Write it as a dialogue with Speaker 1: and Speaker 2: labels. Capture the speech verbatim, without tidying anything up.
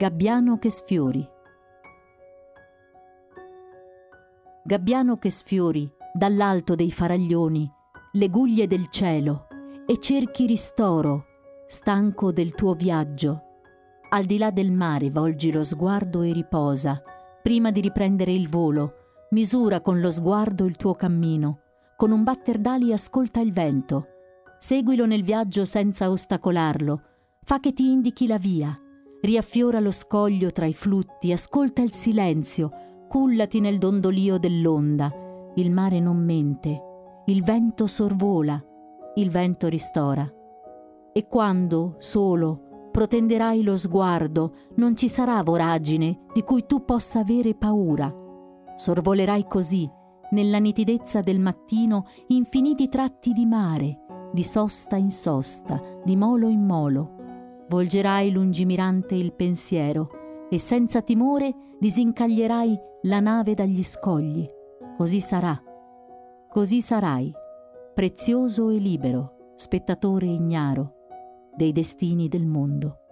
Speaker 1: Gabbiano che sfiori. Gabbiano che sfiori dall'alto dei faraglioni le guglie del cielo e cerchi ristoro, stanco del tuo viaggio. Al di là del mare volgi lo sguardo e riposa. Prima di riprendere il volo, misura con lo sguardo il tuo cammino. Con un batter d'ali ascolta il vento. Seguilo nel viaggio senza ostacolarlo. Fa che ti indichi la via. Riaffiora lo scoglio tra i flutti, ascolta il silenzio, cullati nel dondolio dell'onda. Il mare non mente, il vento sorvola, il vento ristora. E quando, solo, protenderai lo sguardo, non ci sarà voragine di cui tu possa avere paura. Sorvolerai così, nella nitidezza del mattino, infiniti tratti di mare, di sosta in sosta, di molo in molo. Volgerai lungimirante il pensiero e senza timore disincaglierai la nave dagli scogli. Così sarà, così sarai, prezioso e libero, spettatore ignaro dei destini del mondo.